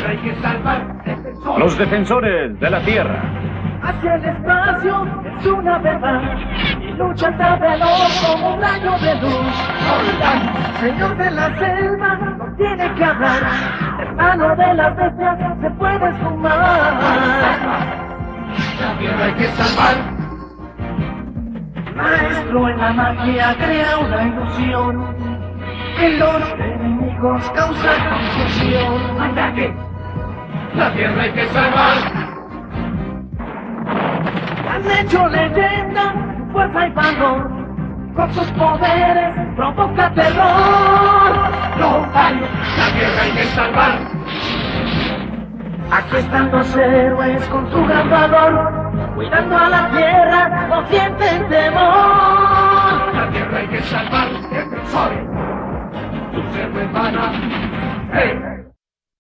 tierra hay que salvar. Los defensores de la tierra. Hacia el espacio es una verdad y lucha tan veloz como un rayo de luz. Señor de la selva no tiene que hablar, hermano de las bestias se puede sumar. La tierra hay que salvar. Maestro en la magia crea una ilusión que los enemigos causan confusión. ¡Ataque! La tierra hay que salvar. Han hecho leyenda, fuerza y valor, con sus poderes provoca terror. ¡No hay! La tierra hay que salvar. Aquí están los héroes con su gran valor, cuidando a la tierra, no sienten temor. La tierra hay que salvar. Defensores, tus héroes van a... ¡Hey!